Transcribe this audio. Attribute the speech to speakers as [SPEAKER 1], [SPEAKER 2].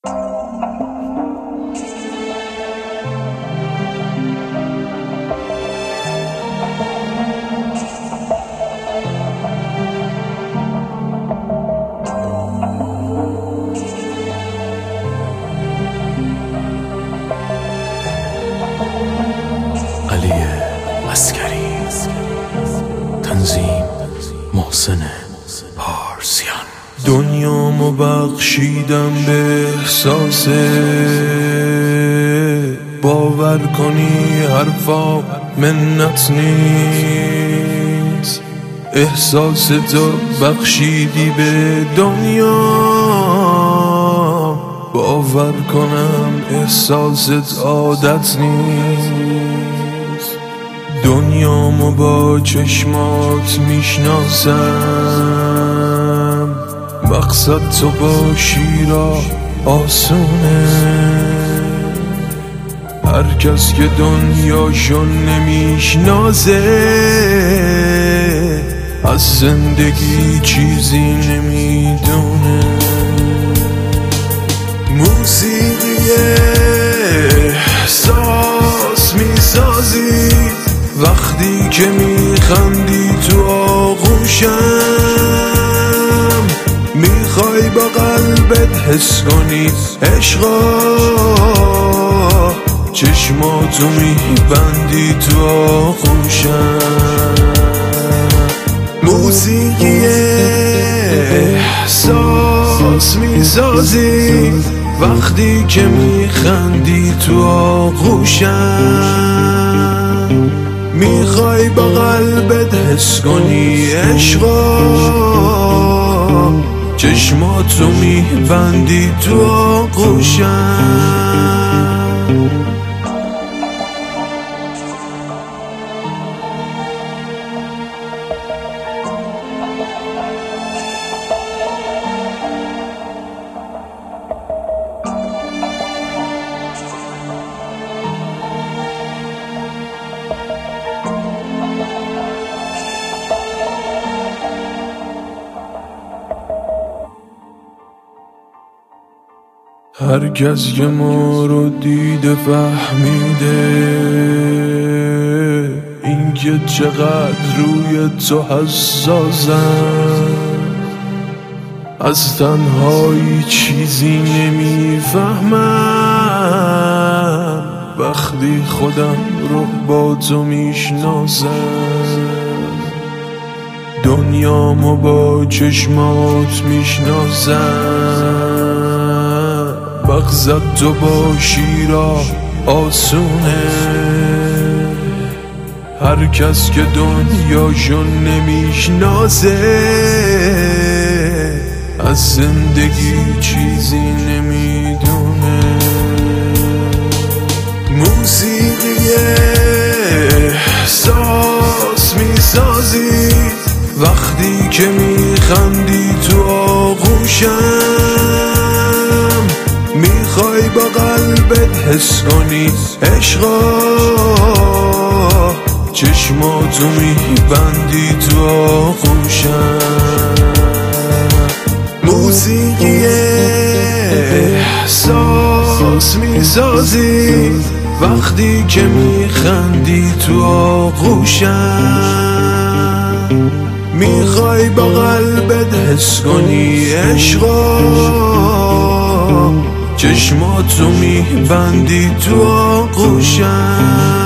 [SPEAKER 1] علی عسکری، تنظیم محسن پارسیان.
[SPEAKER 2] دنیامو بخشیدم به احساس، باور کنی حرفا منت نیست. احساس تو بخشیدی به دنیا، باور کنم احساست عادت نیست. دنیامو با چشمات میشناسم، مقصد تو باشی را آسونه. هر کس که دنیاشو نمیشناسه از زندگی چیزی نمیدونه. موسیقی احساس میسازی وقتی که میخندی تو آغوشم. میخوای با قلبت حس کنی عشقا، چشماتو میبندی تو آغوشم. موسیقی احساس میسازی وقتی که میخندی تو آغوشم. میخوای با قلبت حس کنی عشقا، چشماتو میبندی تو آغوشم. هر کس که ما رو دیده فهمیده اینکه چقدر روی تو حساسم. از تنهایی چیزی نمیفهمم وقتی خودم رو با تو میشناسم. دنیامو با چشمات میشناسم، مقصد تو باشی را آسونه. هر کس که دنیاشو نمیشناسه از زندگی چیزی نمیدونه. موسیقی احساس میسازی وقتی که میخندی تو آغوشم. میخوای با قلبت حس کنی عشقا، چشماتو میبندی تو آغوشم. موسیقی احساس میسازی وقتی که میخندی تو آغوشم. میخوای با قلبت حس کنی عشقا، چشماتو میبندی تو آغوشم.